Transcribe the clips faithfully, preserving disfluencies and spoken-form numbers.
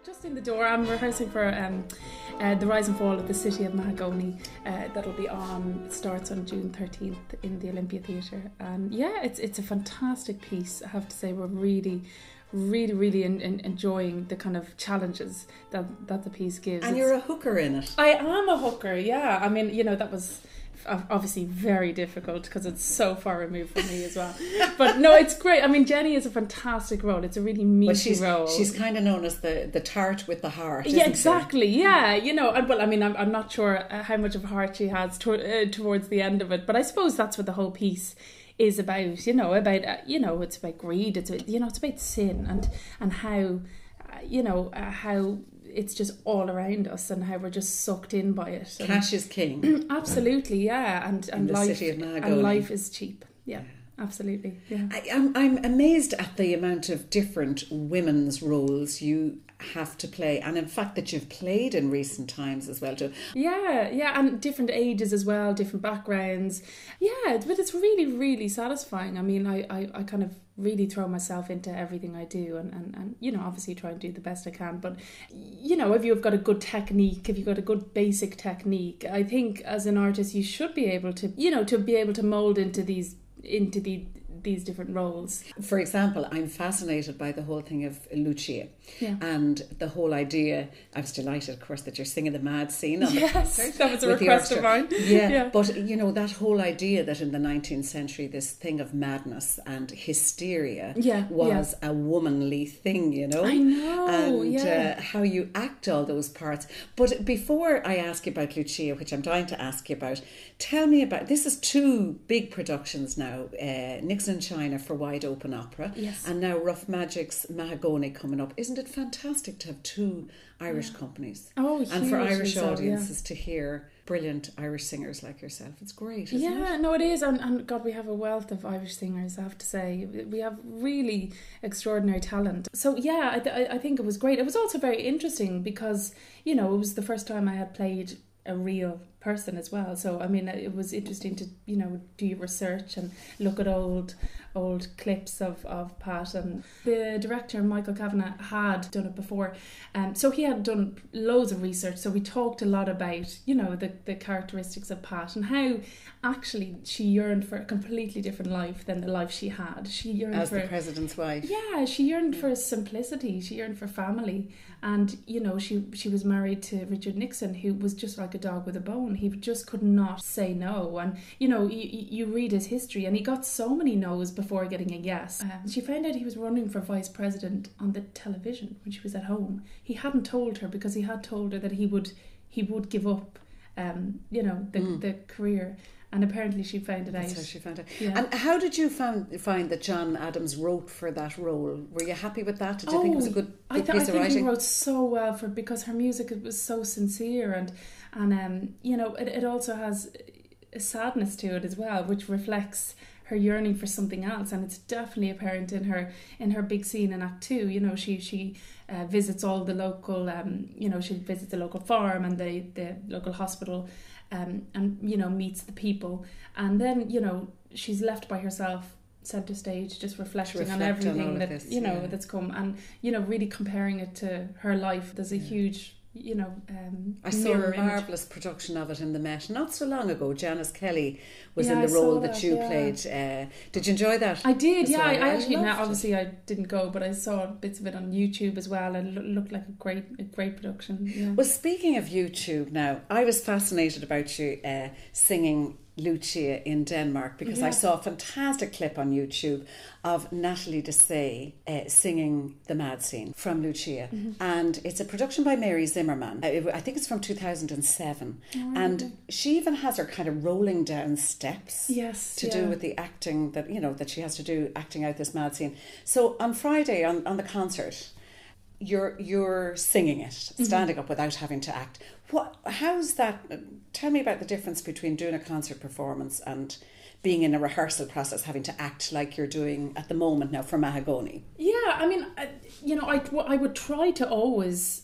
Just in the door. I'm rehearsing for um, uh, The Rise and Fall of the City of Mahagoni. Uh, that'll be on, it starts on June thirteenth in the Olympia Theatre. And yeah, it's it's a fantastic piece. I have to say, we're really, really, really in, in, enjoying the kind of challenges that, that the piece gives. And it's, you're a hooker in it. I am a hooker, yeah. I mean, you know, that was obviously very difficult because it's so far removed from me as well. But no, it's great. I mean, Jenny is a fantastic role. It's a really meaty well, she's, role. She's kind of known as the, the tart with the heart, isn't Yeah, exactly. she? Yeah, you know, and well, I mean, I'm, I'm not sure how much of a heart she has to, uh, towards the end of it, but I suppose that's what the whole piece is about. You know, about uh, you know, it's about greed. It's about, you know, it's about sin and and how, uh, you know, uh, how. It's just all around us and how we're just sucked in by it. And cash is king. Absolutely, yeah. And and in the life city of Mahagoni. And life is cheap. Yeah, absolutely. Yeah. I, I'm I'm amazed at the amount of different women's roles you have to play, and in fact that you've played in recent times as well too. Yeah, yeah, and different ages as well, different backgrounds. Yeah, but it's really, really satisfying. I mean, I, I, I kind of really throw myself into everything I do and, and, and, you know, obviously try and do the best I can. But, you know, if you've got a good technique, if you've got a good basic technique, I think as an artist you should be able to, you know, to be able to mould into these, into the these different roles. For example, I'm fascinated by the whole thing of Lucia, yeah. and the whole idea. I was delighted, of course, that you're singing the mad scene on yes, the concert. That was a request of mine. Yeah, yeah, but you know, that whole idea that in the nineteenth century this thing of madness and hysteria yeah, was yeah. a womanly thing, you know. I know, and yeah. uh, how you act all those parts. But before I ask you about Lucia, which I'm dying to ask you about, tell me about, this is two big productions now, uh, Nixon in China for Wide Open Opera, yes. and now Rough Magic's Mahagoni coming up. Isn't it fantastic to have two Irish yeah. companies? Oh, and for Irish so, audiences yeah. to hear brilliant Irish singers like yourself. It's great, isn't yeah, it? no, it is. And, and God, we have a wealth of Irish singers, I have to say. We have really extraordinary talent. So yeah, I, th- I think it was great. It was also very interesting because, you know, it was the first time I had played a real person as well. So I mean, it was interesting to, you know, do your research and look at old old clips of, of Pat. And the director, Michael Kavanagh, had done it before, um, so he had done loads of research. So we talked a lot about, you know, the, the characteristics of Pat and how actually she yearned for a completely different life than the life she had. She yearned as for the president's wife. Yeah, she yearned for simplicity. She yearned for family, and you know, she she was married to Richard Nixon, who was just like a dog with a bone. He just could not say no. And you know, you, you read his history, and he got so many no's before getting a yes. Um, she found out he was running for vice president on the television when she was at home. He hadn't told her because he had told her that he would he would give up, um, you know, the mm. the career. And apparently she found it That's out. how she found it. Yeah. And how did you found, find that John Adams wrote for that role? Were you happy with that? Did you oh, think it was a good, good I th- piece I of think writing? he wrote so well for because her music was so sincere, and and um you know, it, it also has a sadness to it as well, which reflects her yearning for something else, and it's definitely apparent in her in her big scene in Act Two. You know, she she uh, visits all the local um you know she visits the local farm and the the local hospital. Um, and you know, meets the people, and then you know, she's left by herself centre stage, just reflecting reflect on everything on that this, you know yeah. that's come, and you know, really comparing it to her life. There's a yeah. huge, you know, um, I saw mirror a image. marvellous production of it in the Met not so long ago. Janice Kelly was Yeah, in the I role saw that, that, you yeah. played. Uh, did you enjoy that? I did, as yeah. well? I, I I actually, loved now, it. obviously, I didn't go, but I saw bits of it on YouTube as well, and it loo- looked like a great, a great production. Yeah. Well, speaking of YouTube, now I was fascinated about you uh, singing Lucia in Denmark because Yeah. I saw a fantastic clip on YouTube of Natalie Dessay uh, singing the Mad Scene from Lucia, Mm-hmm. and it's a production by Mary Zimmerman. Uh, it- I think it's from two thousand seven, Oh, and okay. she even has her kind of rolling down steps Yes, to yeah. do with the acting that you know that she has to do, acting out this Mad Scene. So on Friday on, on the concert, you're you're singing it, standing up without having to act. What? How's that? Tell me about the difference between doing a concert performance and being in a rehearsal process, having to act like you're doing at the moment now for Mahagoni. Yeah, I mean, I, you know, I, I would try to always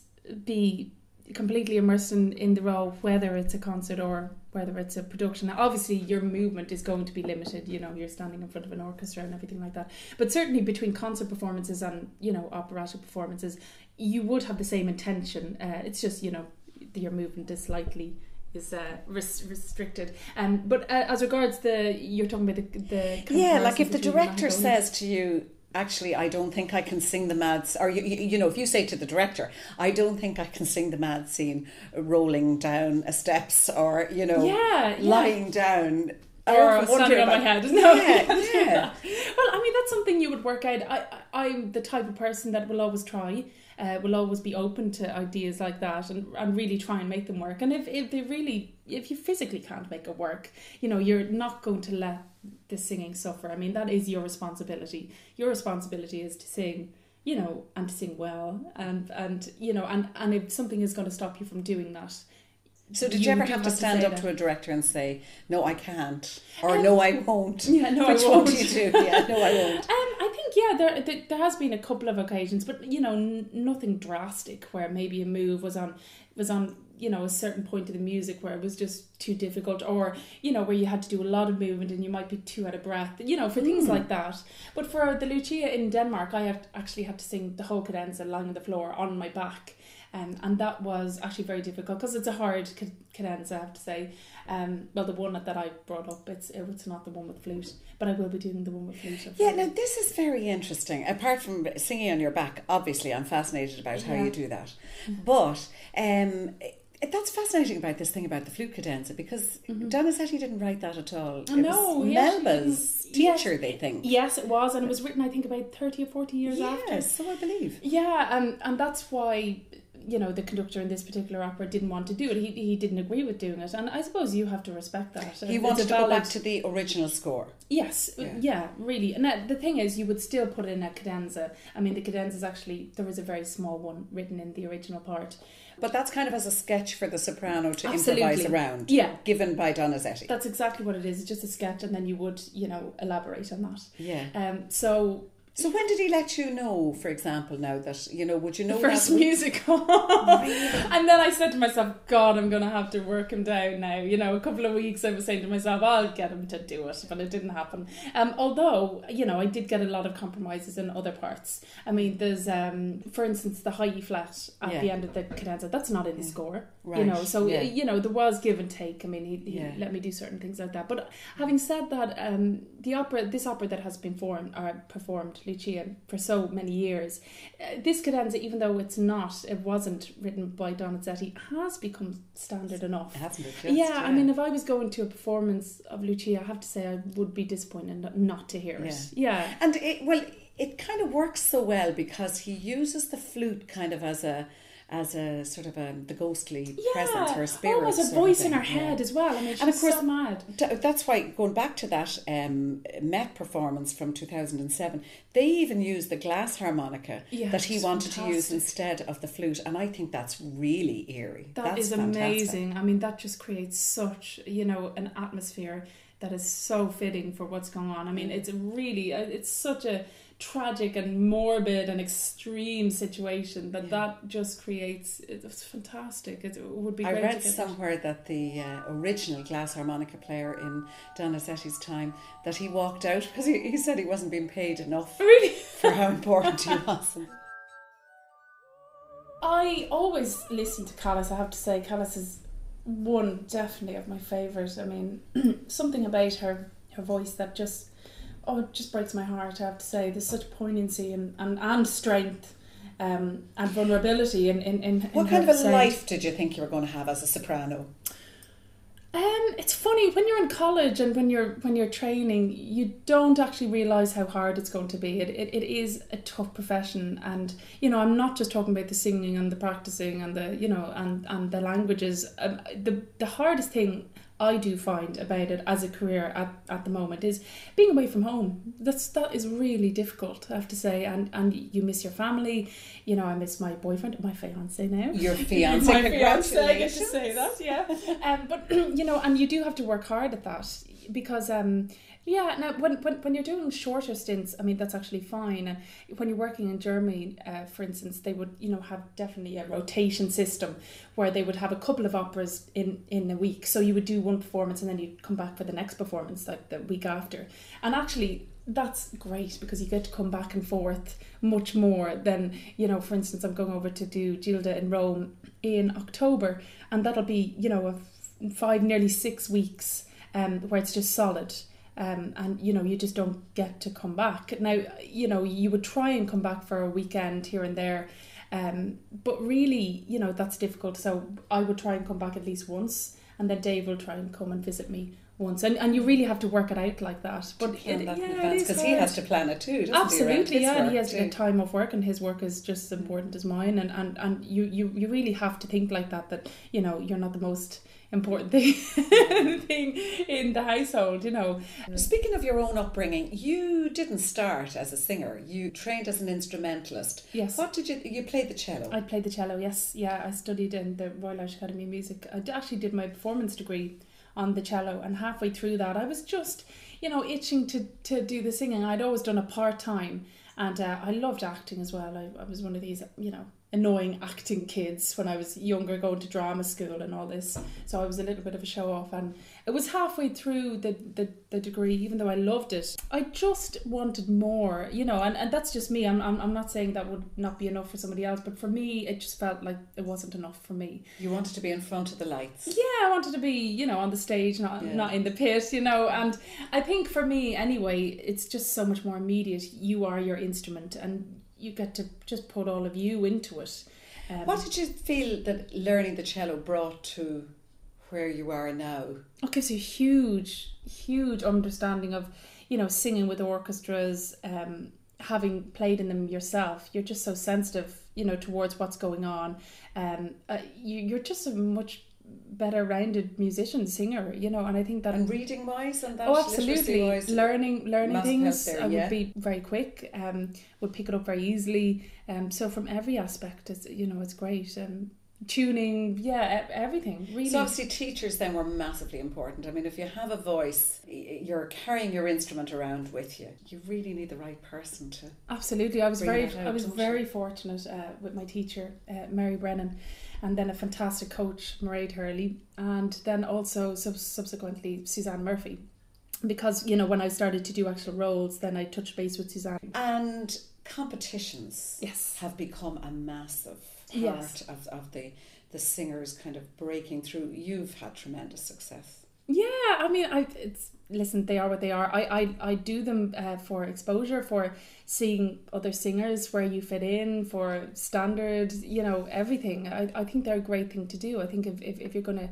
be completely immersed in, in the role, whether it's a concert or whether it's a production. Now, obviously, your movement is going to be limited. You know, you're standing in front of an orchestra and everything like that. But certainly between concert performances and, you know, operatic performances, you would have the same intention. Uh, it's just, you know, your movement is slightly is uh, res- restricted. Um, but uh, as regards the, you're talking about the, the yeah, like if the between director Mahagoni. says to you, actually, I don't think I can sing the mad, or you, you, you know, if you say to the director, I don't think I can sing the mad scene rolling down a steps, or you know, yeah, yeah. lying down. Or standing on my head. No, yeah, yeah. Well, I mean, that's something you would work out. I, I, I'm the type of person that will always try, uh, will always be open to ideas like that, and, and really try and make them work. And if, if they really, if you physically can't make it work, you know, you're not going to let the singing suffer. I mean, that is your responsibility. Your responsibility is to sing, you know, and to sing well, and and you know, and and if something is going to stop you from doing that. So did you, you ever have to stand to up that. to a director and say, no, I can't, or um, no, I won't? Yeah, no, Which I won't. Which one do you do? Yeah, no, I won't. Um, I think, yeah, there, there there has been a couple of occasions, but, you know, n- nothing drastic where maybe a move was on, was on, you know, a certain point of the music where it was just too difficult, or, you know, where you had to do a lot of movement and you might be too out of breath, you know, for things mm. like that. But for the Lucia in Denmark, I had actually had to sing the whole cadenza lying on the floor on my back. Um, and that was actually very difficult because it's a hard cadenza, I have to say. Um, well, the one that I brought up, it's it's not the one with flute, but I will be doing the one with flute. Yeah, now this is very interesting. Apart from singing on your back, obviously I'm fascinated about how yeah. you do that. But um, that's fascinating about this thing about the flute cadenza, because mm-hmm. Donizetti didn't write that at all. It no, was Melba's teacher, yes, they think. Yes, it was, and it was written, I think, about thirty or forty years yes, after. Yes, so I believe. Yeah, and, and that's why, you know, the conductor in this particular opera didn't want to do it. He he didn't agree with doing it, and I suppose you have to respect that. He it's wanted to valid... go back to the original score. Yes, yeah, yeah really. And that, the thing is, you would still put in a cadenza. I mean, the cadenza is actually, there was a very small one written in the original part. But that's kind of as a sketch for the soprano to Absolutely. improvise around. Yeah. Given by Donizetti. That's exactly what it is. It's just a sketch, and then you would, you know, elaborate on that. Yeah. Um. So... So when did he let you know, for example, now that, you know, would you know the first that? musical? Really? And then I said to myself, God, I'm going to have to work him down now. You know, a couple of weeks I was saying to myself, I'll get him to do it, but it didn't happen. Um, although, you know, I did get a lot of compromises in other parts. I mean, there's, um, for instance, the high E flat at yeah. the end of the cadenza. That's not in the yeah. score. Right. You know, so, yeah. you know, there was give and take. I mean, he, he yeah. let me do certain things like that. But having said that, um, the opera, this opera that has been formed, or performed, Lucia, for so many years, uh, this cadenza, even though it's not, it wasn't written by Donizetti, has become standard enough. Hasn't it? Just, yeah, yeah, I mean, if I was going to a performance of Lucia, I have to say I would be disappointed not to hear it. Yeah, yeah. And it, well, it kind of works so well because he uses the flute kind of as a as a sort of a the ghostly yeah. presence or spirit. Oh, as a voice in her head yeah. as well. I mean, she's and of course, so mad. That's why, going back to that um, Met performance from two thousand seven, they even used the glass harmonica yeah, that he wanted fantastic. to use instead of the flute, and I think that's really eerie. That that's is fantastic. amazing. I mean, that just creates such, you know, an atmosphere that is so fitting for what's going on. I mean, it's really, it's such a tragic and morbid and extreme situation that yeah. that just creates, it's fantastic. It would be I great read to get somewhere that the uh, original glass harmonica player in Donizetti's time, that he walked out because he, he said he wasn't being paid enough really? for how important he was. I always listen to Callas. I have to say Callas is one definitely of my favourites. I mean, something about her her voice that just oh it just breaks my heart, I have to say. There's such poignancy and, and, and strength um, and vulnerability in, in, in what in kind of a sound. life did you think you were going to have as a soprano? Um, it's funny, when you're in college and when you're when you're training, you don't actually realise how hard it's going to be. It, it it is a tough profession, and you know, I'm not just talking about the singing and the practicing and the you know and, and the languages. Um, the the hardest thing I do find about it as a career at, at the moment is being away from home. That's that is really difficult, I have to say, and and you miss your family. You know, I miss my boyfriend, my fiance now. Your fiance, my fiance. I get to say that, yeah. um, but you know, and you do have to work hard at that because um. Yeah, now when, when when you're doing shorter stints, I mean, that's actually fine. And when you're working in Germany, uh, for instance, they would, you know, have definitely a rotation system where they would have a couple of operas in, in a week. So you would do one performance and then you'd come back for the next performance like the week after. And actually, that's great because you get to come back and forth much more than, you know, for instance, I'm going over to do Gilda in Rome in October, and that'll be, you know, a f- five, nearly six weeks um, where it's just solid. Um, and, you know, you just don't get to come back. Now, you know, you would try and come back for a weekend here and there. Um, but really, you know, that's difficult. So I would try and come back at least once, and then Dave will try and come and visit me once. And and you really have to work it out like that. But it, that yeah, because he has to plan it too, doesn't Absolutely, he? yeah. Absolutely, He has to get time off work, and his work is just as important as mine. And, and, and you, you, you really have to think like that, that, you know, you're not the most important thing thing in the household, you know. Speaking of your own upbringing, you didn't start as a singer. You trained as an instrumentalist. Yes. What did you... You played the cello? I played the cello, yes. Yeah, I studied in the Royal Irish Academy of Music. I actually did my performance degree on the cello, and halfway through that I was just, you know, itching to, to do the singing. I'd always done it part-time, and uh, I loved acting as well. I, I was one of these, you know, annoying acting kids when I was younger, going to drama school and all this. So I was a little bit of a show off, and it was halfway through the, the, the degree, even though I loved it, I just wanted more, you know, and, and that's just me. I'm, I'm I'm not saying that would not be enough for somebody else, but for me, it just felt like it wasn't enough for me. You wanted to be in front of the lights. Yeah, I wanted to be, you know, on the stage, not yeah. not in the pit, you know, and I think for me anyway, it's just so much more immediate. You are your instrument, and you get to just put all of you into it. Um, what did you feel that learning the cello brought to where you are now? It gives you a huge, huge understanding of, you know, singing with orchestras, um, having played in them yourself. You're just so sensitive, you know, towards what's going on. Um, uh, you, you're just a much better rounded musician, singer, you know, and I think that... And reading wise and that? Oh, absolutely. Wise, learning learning things, there, I yeah. would be very quick, um, would pick it up very easily. Um, so from every aspect, it's, you know, it's great. Um, tuning, yeah, everything, really. So obviously teachers then were massively important. I mean, if you have a voice, you're carrying your instrument around with you. You really need the right person to... Absolutely. I was very out, I was very you? fortunate uh, with my teacher, uh, Mary Brennan, and then a fantastic coach, Mairead Hurley, and then also sub- subsequently Suzanne Murphy. Because, you know, when I started to do actual roles, then I touched base with Suzanne. And competitions yes. have become a massive part yes. of, of the, the singers kind of breaking through. You've had tremendous success. Yeah, I mean, I it's listen, they are what they are. I, I, I do them uh, for exposure, for seeing other singers, where you fit in, for standard, you know, everything. I, I think they're a great thing to do. I think if, if, if you're going to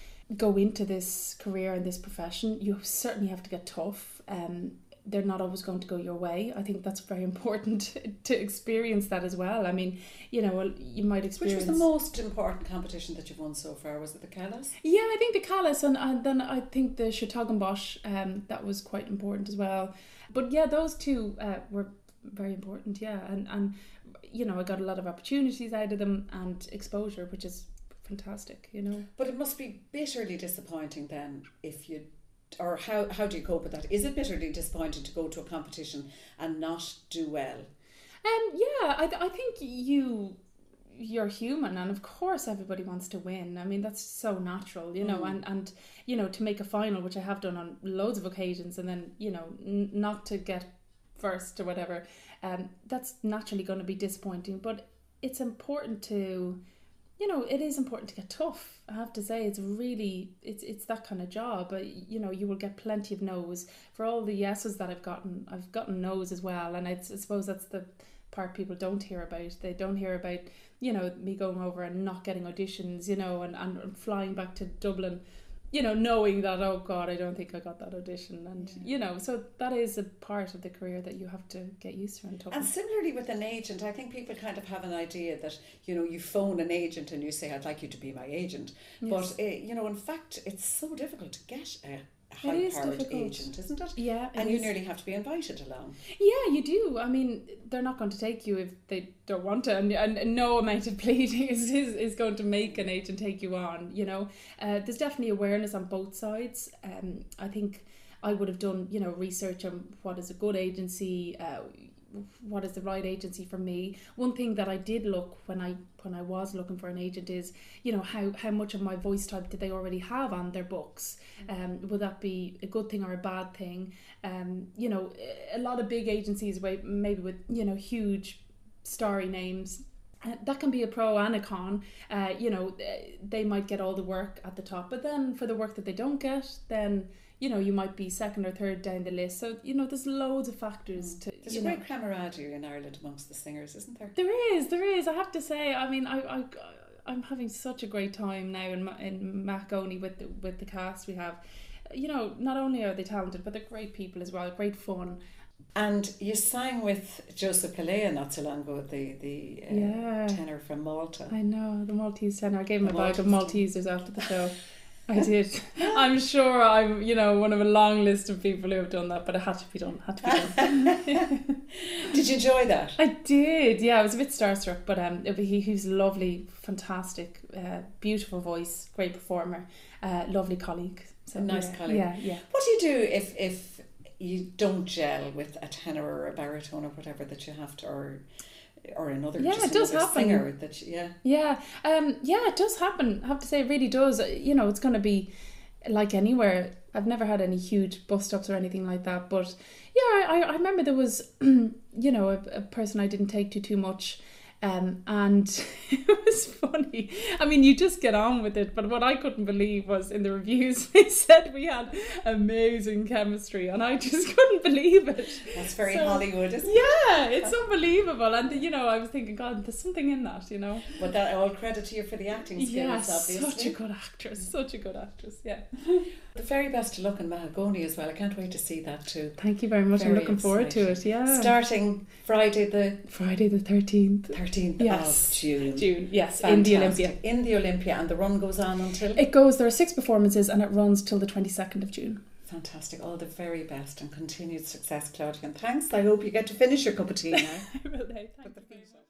go into this career and this profession, you certainly have to get tough. Um, they're not always going to go your way. I think that's very important to experience that as well. I mean, you know, you might experience... Which was the most important competition that you've won so far? Was it the Callas? Yeah, I think the Callas, and, and then I think the Chautauqua-Bosch, um, that was quite important as well. But yeah, those two uh, were very important, yeah. And, and, you know, I got a lot of opportunities out of them and exposure, which is fantastic, you know. But it must be bitterly disappointing then if you... Or how, how do you cope with that? Is it bitterly disappointing to go to a competition and not do well? Um, yeah, I, I think you, you're human, and of course everybody wants to win. I mean, that's so natural, you know, mm. and, and, you know, to make a final, which I have done on loads of occasions, and then, you know, n- not to get first or whatever, um, that's naturally going to be disappointing. But it's important to... You know, it is important to get tough. I have to say, it's really, it's it's that kind of job. But, you know, you will get plenty of no's. For all the yeses that I've gotten, I've gotten no's as well. And I, I suppose that's the part people don't hear about. They don't hear about, you know, me going over and not getting auditions, you know, and, and flying back to Dublin, you know, knowing that, oh God, I don't think I got that audition. And, yeah. you know, so that is a part of the career that you have to get used to and tough. And similarly with an agent, I think people kind of have an idea that, you know, you phone an agent and you say, I'd like you to be my agent. Yes. But, uh, you know, in fact, it's so difficult to get a high-powered agent, isn't it? Yeah. And you nearly have to be invited along. Yeah, you do. I mean, they're not going to take you if they don't want to, and, and no amount of pleading is, is, is going to make an agent take you on, you know. Uh, there's definitely awareness on both sides. Um, I think I would have done, you know, research on what is a good agency, uh, what is the right agency for me. One thing that I did look when I when I was looking for an agent is, you know, how, how much of my voice type did they already have on their books? Um, would that be a good thing or a bad thing? Um, you know, a lot of big agencies, maybe with, you know, huge starry names, uh, that can be a pro and a con. Uh, you know, they might get all the work at the top, but then for the work that they don't get, then, you know, you might be second or third down the list. So, you know, there's loads of factors to, There's you a know. great camaraderie in Ireland amongst the singers, isn't there? There is, there is. I have to say, I mean, I, I, I'm having such a great time now in, in Mahoney with the, with the cast we have. You know, not only are they talented, but they're great people as well, great fun. And you sang with Joseph Kalea not so long ago, the, the uh, Yeah. tenor from Malta. I know, the Maltese tenor. I gave him The a bag of Maltese Maltesers after the show. I did. I'm sure I'm, you know, one of a long list of people who have done that, but it had to be done. Had to be done. Did you enjoy that? I did. Yeah, I was a bit starstruck, but um, it, he he's lovely, fantastic, uh, beautiful voice, great performer, uh, lovely colleague. So, A nice yeah, colleague. Yeah, yeah. What do you do if if you don't gel with a tenor or a baritone or whatever that you have to, or or another, Yeah, just it does another happen. singer that you, yeah. Yeah, um, yeah, it does happen. I have to say, it really does. You know, it's going to be like anywhere. I've never had any huge bust-ups or anything like that. But yeah, I, I remember there was, you know, a, a person I didn't take to too much. Um, and it was funny. I mean, you just get on with it. But what I couldn't believe was in the reviews, they said we had amazing chemistry. And I just couldn't believe it. That's very So, Hollywood, isn't it? Yeah, it's unbelievable. And, you know, I was thinking, God, there's something in that, you know. But that all credit to you for the acting skills, Yes, obviously. such a good actress, such a good actress, yeah. The very best of luck in Mahoney as well. I can't wait to see that too. Thank you very much. Very I'm looking forward to it, yeah. Starting Friday the Friday the thirteenth. thirteenth Yes. of June. June, yes, Fantastic. in the Olympia. In the Olympia, and the run goes on until? It goes, there are six performances and it runs till the twenty-second of June. Fantastic. All the very best and continued success, Claudia. And thanks. I hope you get to finish your cup of tea now. I will, thank you very much.